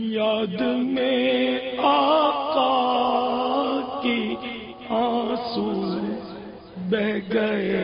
یاد میں آقا کی آنسو بہ گئے،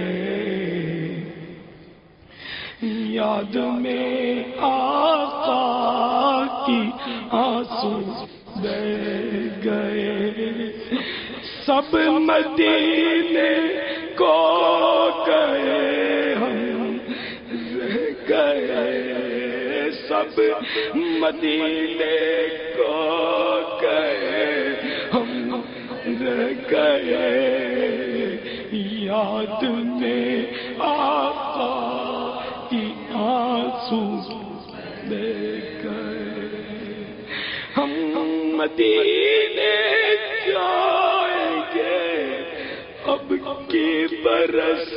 یاد میں آقا کی آنسو بہ گئے، سب مدینے کو گئے ہم رہ گئے، سب مدینے کو گئے ہم رہ گئے، یاد میں آقا کی آنسو بہ گئے، ہم مدینے جائیں گے اب کی برس،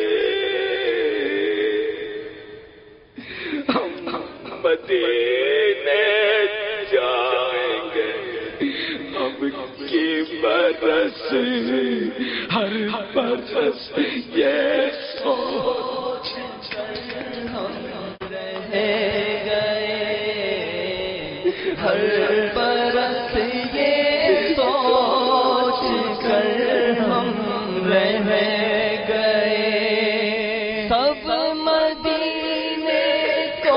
ہم مدینے جائیں گے اب کی برس، ہر برس یہ سوچ ہم رہ گئے، ہر برس یہ سوچ کر ہم رہ گئے، سب مدینے کو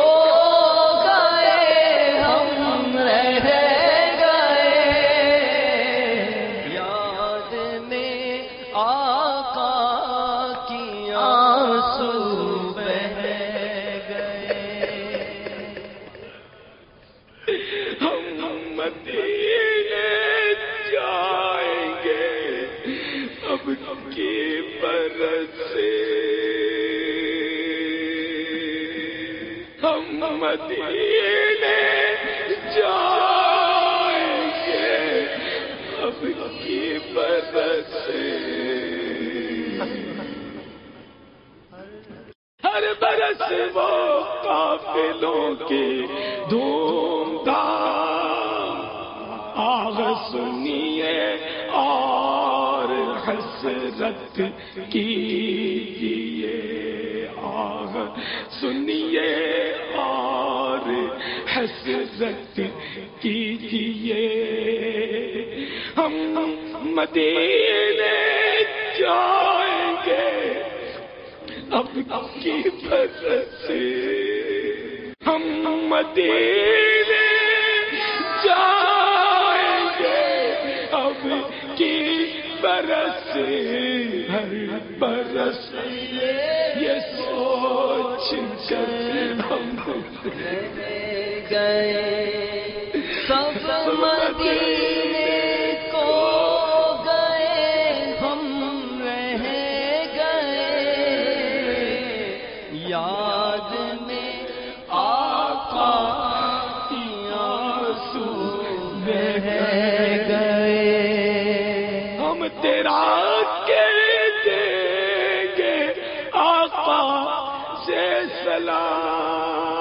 گئے ہم رہ گئے، یاد میں آقا کی آنسو بہ گئے، ہم مدینے جائیں گے اب کی برس، ہم مدینے جائیں گے اب کی برس، ہر برس وہ قافلوں کی دھوم دھام آغ سنیے اور حسرت کیجیے، آغ سنیے اور حسرت کیجیے، ہم مدینے جائیں گے اب کی برس، ہم مدینے جائیں گے اب کی برس، ہر برس یہ سوچ کر ہم رہ گئے، سب مدینے کو گئے ہم رہ گئے، یاد میں آقا کی آنسو بہ گئے، ہم تیرا کہہ دیں گے آقا سے سلام،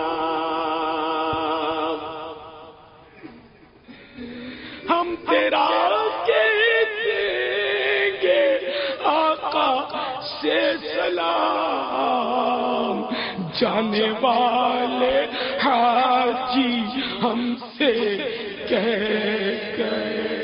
ہم تیرا کہہ دیں گے آقا سے سلام، جانے والے حاجی ہم سے کہہ گئے،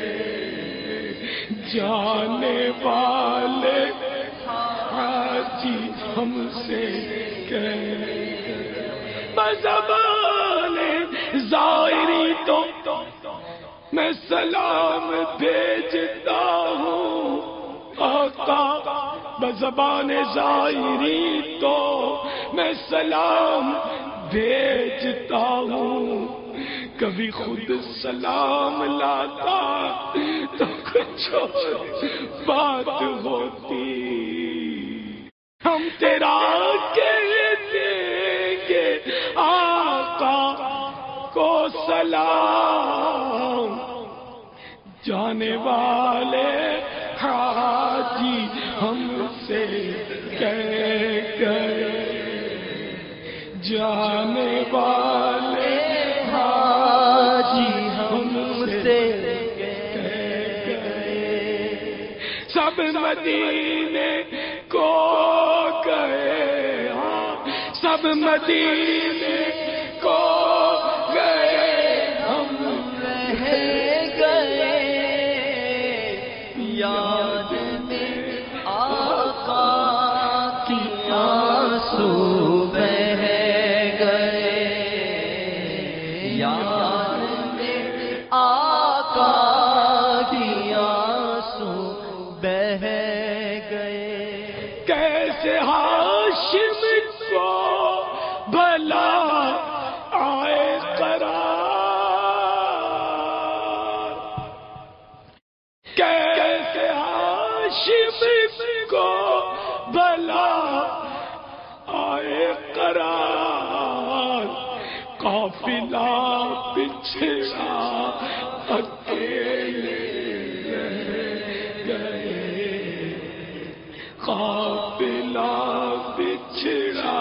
جانے والے حاجی ہم سے کہہ گئے، بزبان ظاہری تو میں سلام بھیجتا ہوں آقا، بزبان ظاہری تو میں سلام بھیجتا ہوں، کبھی خود سلام لاتا تو کچھ بات ہوتی، ہم تیرا کہہ دیں گے آقا کو سلام، جانے والے حاجی ہم سے کہہ گئے، جانے والے حاجی ہم سے کہہ گئے، سب مدینے کو گئے، سب مدینے کو گئے ہم کو بلا آئے قرار، قافلہ بچھڑا اکیلے رہ گئے، قافلہ بچھڑا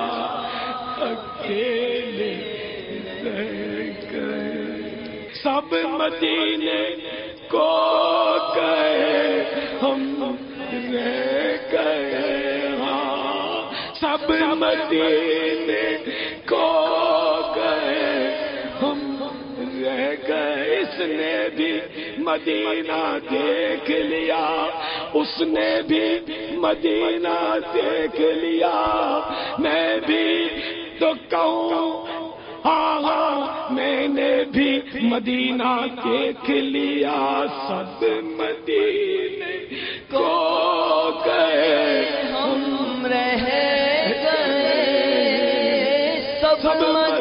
اکیلے رہ گئے، سب مدینے کو گئے ہم رہ گئے، ہاں سب مدینے کو گئے ہم رہ گئے، اس نے بھی مدینہ دیکھ لیا، اس نے بھی مدینہ دیکھ لیا، میں بھی تو کہوں ہاں ہاں میں نے بھی مدینہ دیکھ لیا، سب مدینے کو گئے ہم رہ گئے، سب